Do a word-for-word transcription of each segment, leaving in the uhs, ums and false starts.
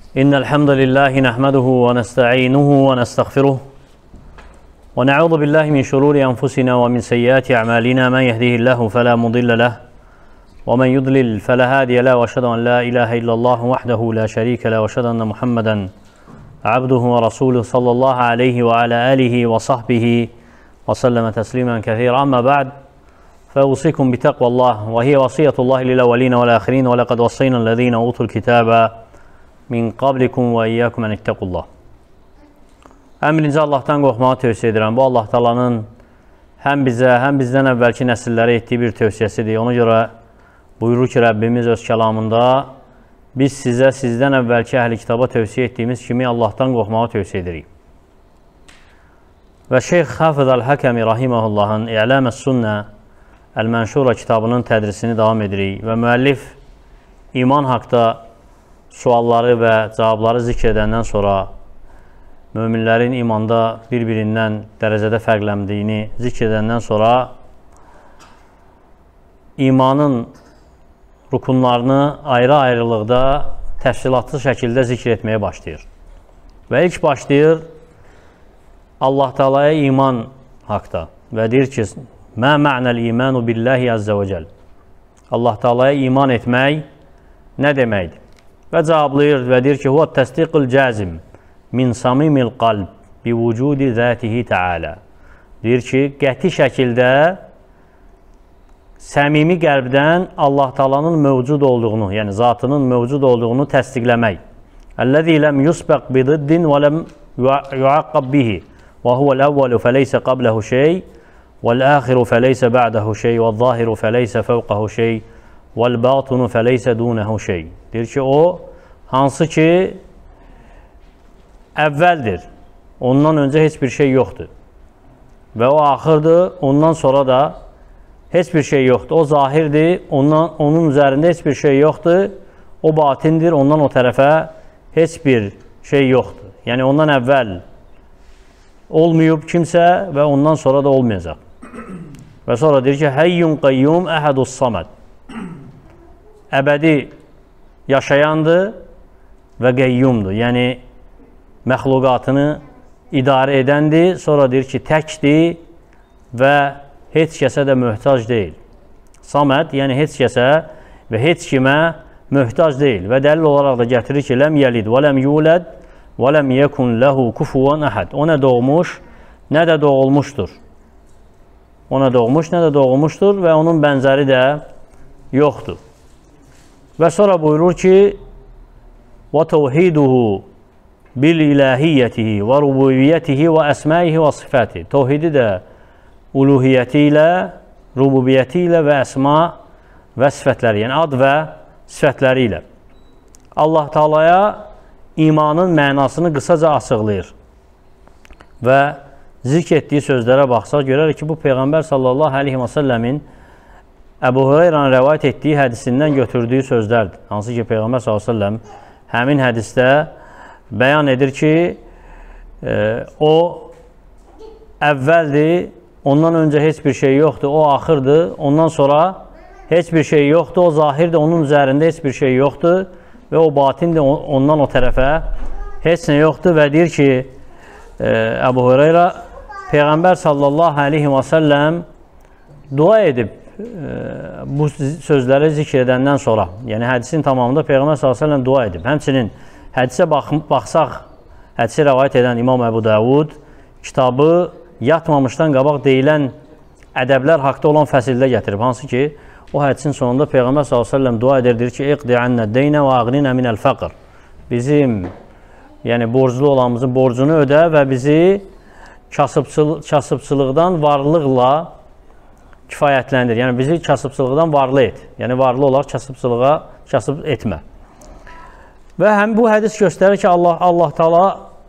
إن الحمد لله نحمده ونستعينه ونستغفره ونعوذ بالله من شرور أنفسنا ومن سيئات أعمالنا من يهده الله فلا مضل له ومن يضلل فلا هادي له وأشهد أن لا إله إلا الله وحده لا شريك له وأشهد أن محمدا عبده ورسوله صلى الله عليه وعلى آله وصحبه وسلم تسليما كثيرا. أما بعد فأوصيكم بتقوى الله وهي وصية الله للأولين والآخرين ولقد وصينا الذين أوتوا الكتاب min qablikum və iyyəkum ən ittəqullah. Ən birinci Allahdan qorxmağı tövsiyə edirəm. Bu Allah Taala'nın həm bizə, həm bizdən əvvəlki nəsillərə etdiyi bir tövsiyəsidir. Ona görə buyurur ki, Rəbbimiz öz kəlamında biz sizə, sizdən əvvəlki əhli kitaba tövsiyə etdiyimiz kimi Allahdan qorxmağı tövsiyə edirik. Və Şeyx Hafız Əl-Həkəmi Rahiməhullahın İ'ləməs-Sünnə Əl-Mənşura kitabının tədrisini davam edirik və müəllif iman haqda sualları və cavabları zikr edəndən sonra möminlərin imanda bir-birindən dərəcədə fərqləndiyini zikr edəndən sonra imanın rukunlarını ayrı-ayrılıqda təfsilatlı şəkildə zikr etməyə başlayır. Və ilk başlayır Allah Taala'ya iman haqda və deyir ki, mə mə'nəl imanu billahi əzzə və cəl. Allah Taala'ya iman etmək nə deməkdir? Və cavablayır və deyir ki, huvə təsdiqül cəzim min samimil qalb bi vücudi zətihi təalə. Deyir ki, qəti şəkildə səmimi qəlbdən Allah Taala'nın mövcud olduğunu, yəni zatının mövcud olduğunu təsdiqləmək. Əlləzi ləm yusbəq bididdin və ləm yuaqqab bihi və huvəl-əvvəlu fəleysə qabləhu şey vəl-əxiru fəleysə bə'dəhu şey vəl-zahiru fəleysə fəvqəhu şey vəl-batunu fəleysə dunəhu şey. Deyir ki, o hansı ki əvvəldir, ondan öncə heç bir şey yoxdur və o axırdır, ondan sonra da heç bir şey yoxdur. O zahirdir, ondan, onun üzərində heç bir şey yoxdur, o batindir, ondan o tərəfə heç bir şey yoxdur. Yəni ondan əvvəl olmayıb kimsə və ondan sonra da olmayacaq. Və sonra deyir ki, həyyun qayyum əhədus saməd. Əbədi yaşayandır və qəyyumdur. Yəni, məxluqatını idarə edəndir. Sonra deyir ki, təkdir və heç kəsə də möhtac deyil. Saməd, yəni heç kəsə və heç kimə möhtac deyil. Və dəlil olaraq da gətirir ki, ləm yəlid və ləm yuləd və ləm yəkun ləhu kufuvan əhəd. O nə doğmuş, nə də doğulmuşdur. O nə doğmuş, nə də doğulmuşdur və onun bənzəri də yoxdur. Və sonra buyurur ki, وَتَوْحِيدُهُ بِالْإِلَٰهِيَّتِهِ وَرُبُوبِيَّتِهِ وَأَسْمَائِهِ وَصِفَاتِهِ. Tevhidi də uluhiyyəti ilə, rububiyyəti ilə və əsma və sifətləri, yəni ad və sifətləri ilə. Allah Taala'ya imanın mənasını qısaca açıqlayır. Və zikr etdiyi sözlərə baxsaq, görərək ki, bu Peyğəmbər sallallahu aleyhi və səlləmin Əbu Hüreyrənin rəvayət etdiyi hədisindən götürdüyü sözlərdir. Hansı ki, Peyğəmbər sallallahu əleyhi və səlləm həmin hədisdə bəyan edir ki, e, o əvvəldir, ondan öncə heç bir şey yoxdur, o axırdır, ondan sonra heç bir şey yoxdur, o zahirdir, onun üzərində heç bir şey yoxdur və o batindir, ondan o tərəfə heç nə yoxdur və deyir ki, e, Əbu Hüreyrə Peyğəmbər sallallahu əleyhi və səlləm dua edib bu sözləri zikr edəndən sonra, yəni hədisin tamamında Peyğəmbər sallallahu əleyhi və səlləm dua edib. Həmçinin hədisə bax, baxsaq, hədisi rəvayət edən İmam Əbu Davud kitabı yatmamışdan qabaq deyilən ədəblər haqda olan fəsildə gətirib. Hansı ki, o hədisin sonunda Peyğəmbər sallallahu əleyhi və səlləm dua edir, deyir ki, iqdi annə deynə və aqninə minəl fəqr. Bizim, yəni borclu olanımızın borcunu ödə və bizi kasıbçıl kasıbçılıqdan varlıqla kifayətləndir. Yəni, bizi kasıbçılıqdan varlı et. Yəni, varlı olaraq kasıbçılığa kasıb etmə. Və həm bu hədis göstərir ki, Allah, Allah Taala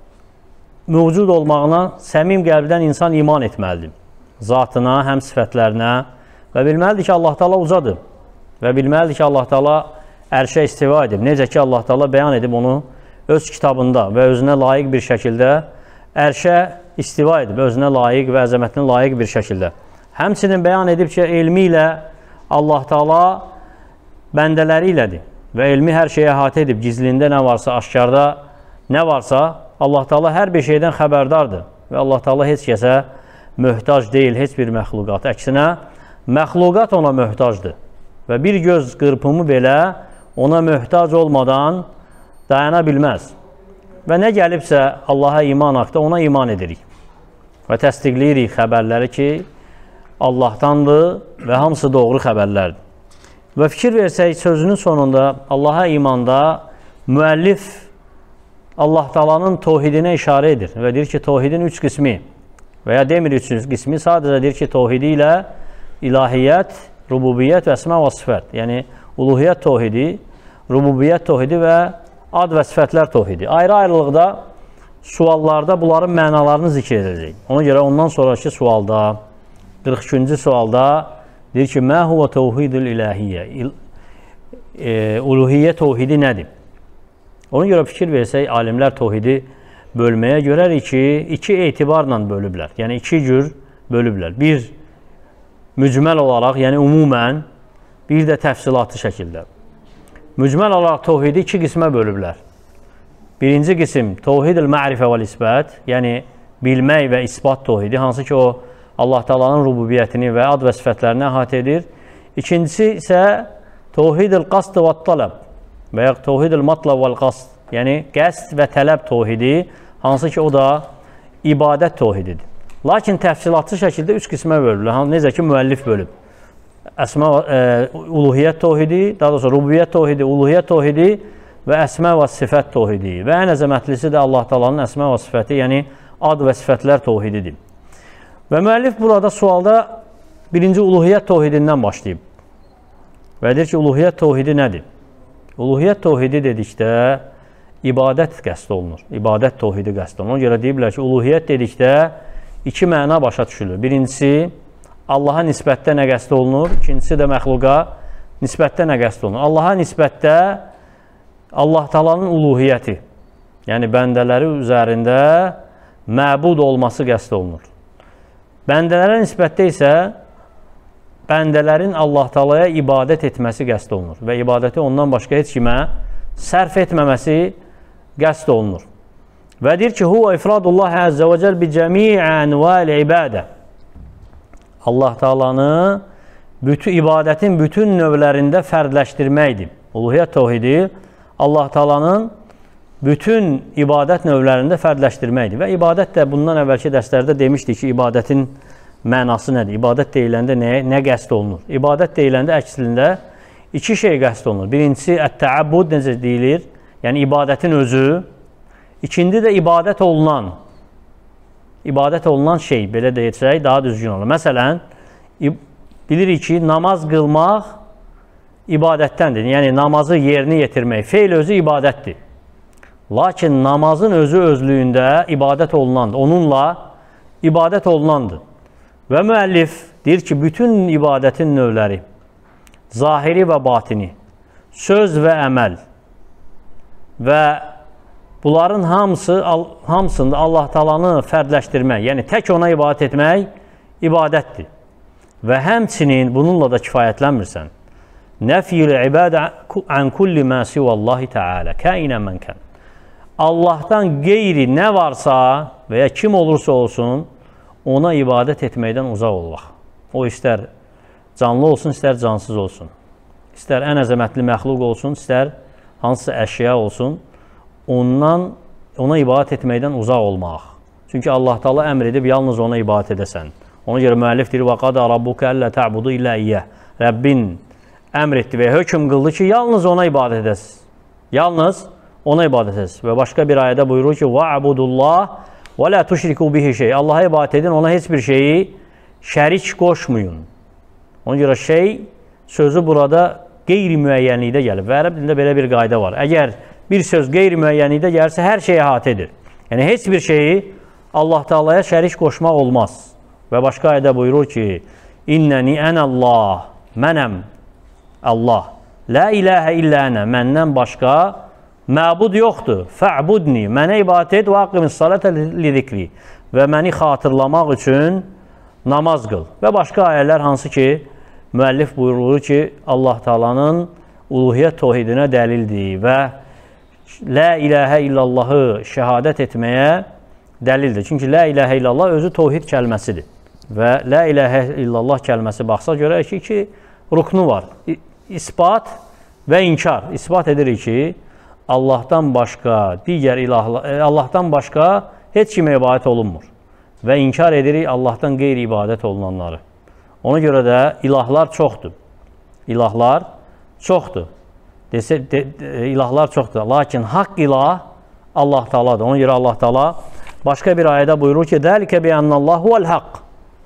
mövcud olmağına səmim qəlbdən insan iman etməlidir. Zatına, həm sifətlərinə və bilməlidir ki, Allah Taala ucadır. Və bilməlidir ki, Allah Taala ərşə istiva edib. Necə ki, Allah Taala bəyan edib onu öz kitabında və özünə layiq bir şəkildə ərşə istiva edib. Özünə layiq və əzəmətinə layiq bir şəkildə. Həmçinin bəyan edib ki, elmi ilə Allah Taala bəndələri ilədir. və elmi hər şeyə əhatə edib, gizlində nə varsa, aşkarda nə varsa, Allah Taala hər bir şeydən xəbərdardır və Allah Taala heç kəsə möhtac deyil, heç bir məxluqat. Əksinə, məxluqat ona möhtacdır və bir göz qırpımı belə ona möhtac olmadan dayana bilməz. Və nə gəlibsə Allaha iman haqda ona iman edirik və təsdiqləyirik xəbərləri ki, Allahdandır və hamısı doğru xəbərlərdir. Və fikir versək, sözünün sonunda Allaha imanda müəllif Allah Taala'nın tohidinə işarə edir və deyir ki, tohidin üç qismi və ya demir üç qismi, sadəcə deyir ki, tohidi ilə ilahiyyət, rububiyyət və əsma və sifət, yəni uluhiyyət tohidi, rububiyyət tohidi və ad və sifətlər tohidi. Ayrı-ayrılıqda suallarda bunların mənalarını zikr edəcək. Ona görə ondan sonraki sualda, qırx ikinci sualda deyir ki, mə huvə tevhidül ilahiyyə, e, uluhiyyə tohidi nədir? Ona görə fikir versək, alimlər tohidi bölməyə görərik ki, iki etibarla bölüblər. Yəni, iki cür bölüblər. Bir, mücməl olaraq, yəni umumən, bir də təfsilatlı şəkildə. Mücməl olaraq tohidi iki qismə bölüblər. Birinci qism, tohid-ül mərifə və isbət, yəni bilmək və isbat tohidi, hansı ki, o Allah Taala'nın rububiyyətini və ad və sifətlərini əhatə edir. İkincisi isə tohid-ül qasd və tələb və ya tohid-ül matlab və qasd, yəni qəsd və tələb tohidi, hansı ki, o da ibadət tohididir. Lakin təfsilatlı şəkildə üç qismə bölürlər, necə ki, müəllif bölüb. Əsma, e, uluhiyyət tohidi, daha doğrusu rububiyyət tohidi, uluhiyyət tohidi və əsmə və sifət tohidi. Və ən əzəmətlisi də Allah Taala'nın əsmə və sifəti, yəni ad və sifətlər tohididir. Və müəllif burada sualda birinci uluhiyyət tohidindən başlayıb. Və deyir ki, uluhiyyət tohidi nədir? Uluhiyyət tohidi dedikdə ibadət qəsd olunur. İbadət tohidi qəsd olunur. Ona görə deyiblər ki, uluhiyyət dedikdə iki məna başa düşülür. Birincisi, Allaha nisbətdə nə qəsd olunur? İkincisi də məxluqa nisbətdə nə qəsd olunur? Allaha nisbətdə Allah Taala'nın uluhiyyəti, yəni bəndələri üzərində məbud olması qəsd olunur. Bəndələrə nisbətdə isə bəndələrin Allah Taala'ya ibadət etməsi qəsd olunur və ibadəti ondan başqa heç kimə sərf etməməsi qəsd olunur. Və deyir ki, huvə ifradullah əzzə və cəl bi cəmi'i ənvəl ibadə. Allah Taala'nı bütün ibadətin bütün növlərində fərdləşdirməkdir. Uluhiyyət tohidi Allah Taala'nın bütün ibadət növlərində fərdləşdirməkdir. Və ibadət də bundan əvvəlki dərslərdə demişdik ki, ibadətin mənası nədir? İbadət deyiləndə nə, nə qəsd olunur? İbadət deyiləndə əslində iki şey qəsd olunur. Birincisi, ət-təəbbud necə deyilir? Yəni, ibadətin özü. İkinci də ibadət olunan. İbadət olunan şey, belə deyəcək, daha düzgün olur. Məsələn, bilirik ki, namaz qılmaq ibadətdəndir. Yəni, namazı yerinə yetirmək. Feil özü ibadətdir. Lakin namazın özü özlüyündə ibadət olunandır. Onunla ibadət olunandır. Və müəllif deyir ki, bütün ibadətin növləri, zahiri və batini, söz və əməl və bunların hamısı, hamısında Allah Taala'nı fərdləşdirmək, yəni tək ona ibadət etmək ibadətdir. Və həmçinin bununla da kifayətlənmirsən. Nəfiyül ibadə ən kulli mə sivallahi Teala, kəinə mən kən. Allahdan qeyri nə varsa və ya kim olursa olsun, ona ibadət etməkdən uzaq olmaq. O istər canlı olsun, istər cansız olsun. İstər ən əzəmətli məxluq olsun, istər hansısa əşya olsun, ondan, ona ibadət etməkdən uzaq olmaq. Çünki Allah Taala əmr edib, yalnız ona ibadət edəsən. Ona görə müəllif deyir, وَقَدَ رَبُّكَ أَلَّا تَعْبُدُ إِلَّا إِيَّهُ. Rəbbin əmr etdi və hökm qıldı ki, yalnız ona ibadət edəsiz. Yalnız ona ibadət edəsiz. Və başqa bir ayədə buyurur ki, وَعَبُدُ اللّٰهِ وَلَا تُشْرِكُوا بِهِ şey. Allaha ibadət edin, ona heç bir şeyi şərik qoşmayın. Ona görə şey sözü burada qeyri-müəyyənlikdə gəlib. Və ərəb dilində belə bir qayda var. Əgər bir söz qeyri-müəyyənlikdə gəlirsə, hər şeyə əhatə edir. Yəni, heç bir şeyi Allah Taala'ya şərik qoşmaq olmaz. Və başqa ayədə buyurur ki, İnnəni ənəllah, mənəm Allah. La ilahə illə ənə, məndən başqa məbud yoxdur. Fə'budni, mənə ibadət et və aqimis salətə li zikri və məni xatırlamaq üçün namaz qıl. Və başqa ayələr hansı ki, müəllif buyurur ki, Allah Taala'nın uluhiyyət təvhidinə dəlildir və la ilahə illallahı şəhadət etməyə dəlildir. Çünki la ilahə illallah özü təvhid kəlməsidir. Və la ilahə illallah kəlməsi baxsa görək ki, iki ruknu var. İsbat və inkar. İsbat edirik ki, Allahdan başqa digər ilahlar, Allahdan başqa heç kimə ibadət olunmur. Və inkar edirik Allahdan qeyri ibadət olunanları. Ona görə də ilahlar çoxdur. İlahlar çoxdur. Desə, de, de, ilahlar çoxdur. Lakin haqq ilah Allah Taala'dır. Ona görə Allah Taala başqa bir ayədə buyurur ki, "Dəlikə bi ennallahu huvel haqq."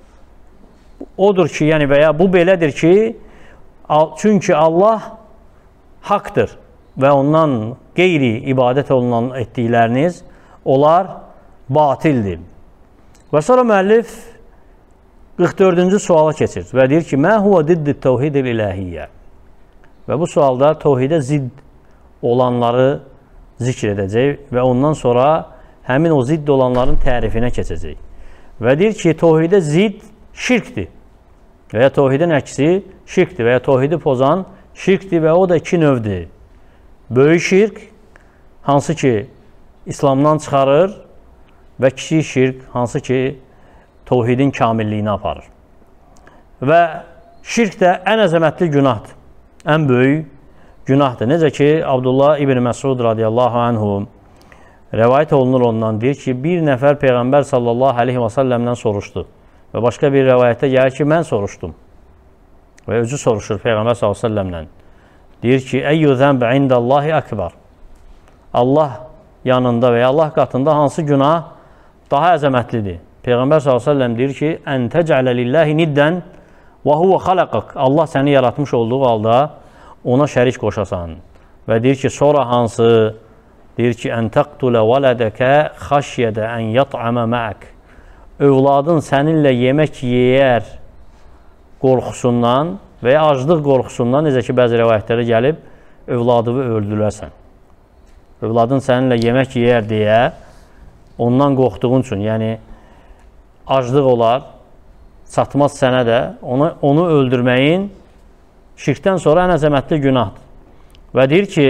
Odur ki, yəni və ya bu belədir ki, çünki Allah haqdır və ondan qeyri ibadət olunan etdikləriniz onlar batildir. Və sonra müəllif qırx dördüncü suala keçir və deyir ki, "Mə huve diddit təvhidil ilahiyyə?" Və bu sualda təvhidə zidd olanları zikr edəcək və ondan sonra həmin o zidd olanların tərifinə keçəcək. Və deyir ki, təvhidə zidd şirkdir və ya təvhidin əksi şirkdir və ya təvhidi pozan şirkdir və o da iki növdür. Böyük şirk, hansı ki İslamdan çıxarır və kiçik şirk, hansı ki təvhidin kamilliyini aparır. Və şirk də ən əzəmətli günahdır, ən böyük günahdır. Necə ki, Abdullah ibn Məsud radiyallahu anhu rəvayət olunur ondan, deyir ki, bir nəfər Peyğəmbər sallallahu aleyhi və səlləmdən soruşdu. Və başqa bir rəvayətdə gəlir ki, mən soruşdum. Və özü soruşur Peyğəmbər sallallahu aleyhi və səlləmdən. Deyir ki, "Əyyü zənbə indallahi akbar." Allah yanında və ya Allah qatında hansı günah daha əzəmətlidir? Peyğəmbər sallallahu aleyhi və səlləm deyir ki, "Ən təcələ lillahi niddən və huvə xalaqaq." Allah səni yaratmış olduğu halda ona şərik qoşasan. Və deyir ki, sonra hansı? Deyir ki, "Ən təqtulə vələdəkə xəşyədə ən yat'amə mə'ək." Övladın səninlə yemək yeyər qorxusundan və ya aclıq qorxusundan, necə ki, bəzi rəvayətlərə gəlib, övladını öldürərsən. Övladın səninlə yemək yeyər deyə ondan qorxduğun üçün, yəni aclıq olar, çatmaz sənə də, onu, onu öldürməyin şirkdən sonra ən əzəmətli günahdır. Və deyir ki,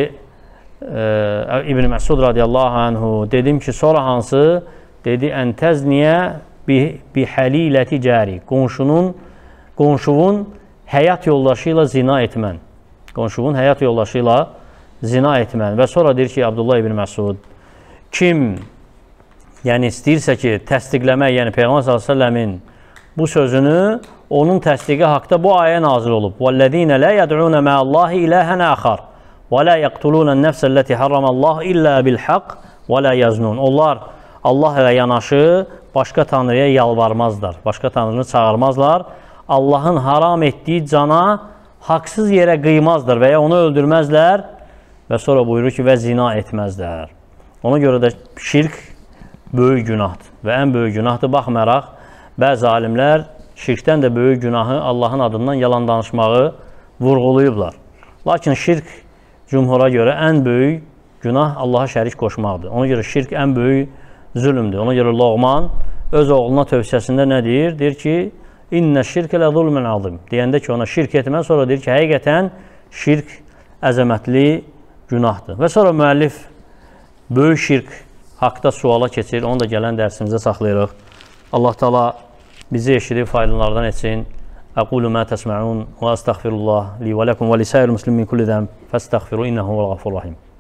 e, İbn Məsud radiyallahu anhu, dedim ki, sonra hansı? Dedi, "Ən təzniyə bihəliləti cəri." Qonşunun, qonşuvun həyat yoldaşı ilə zina etmən. Qonşuvun həyat yoldaşı ilə zina etmən. Və sonra deyir ki, Abdullah ibn Məsud, kim yəni istəyirsə ki, təsdiqləmək, yəni Peyğəmbər sallallahu əleyhi və səlləmin bu sözünü, onun təsdiqi haqda bu ayə nazil olub. "Vəllezîne lâ yed'ûne ma'allâhi ilâhen âxar və lâ yaqtulûne'n-nefse elleti harramallahu illâ bil-haqq və lâ yaznûn." Onlar Allah ilə yanaşı başqa tanrıya yalvarmazlar, başqa tanrını çağırmazlar. Allahın haram etdiyi cana haqsız yerə qıymazlar və ya onu öldürməzlər və sonra buyurur ki, və zina etməzlər. Ona görə də şirk böyük günahdır və ən böyük günahdır. Baxmayaraq, bəzi alimlər şirkdən də böyük günahı Allahın adından yalan danışmağı vurğulayıblar. Lakin şirk cümhura görə ən böyük günah Allaha şərik qoşmaqdır. Ona görə şirk ən böyük zülümdür. Ona görə Loğman öz oğluna tövsiyəsində nə deyir? Deyir ki, "İnnə şirkə lə zulmün azim." Deyəndə ki, ona şirk etmə, sonra deyir ki, həqiqətən şirk əzəmətli günahdır. Və sonra müəllif böyük şirk haqda suala keçir. Onu da gələn dərsimizə saxlayırıq. Allah Taala bizi eşidib faydalardan etsin. Aqulu ma tesma'un və estağfirullah li və lakum və li sairil muslimin kulli zəm fəstəğfiru innehu vel gafurur rahim.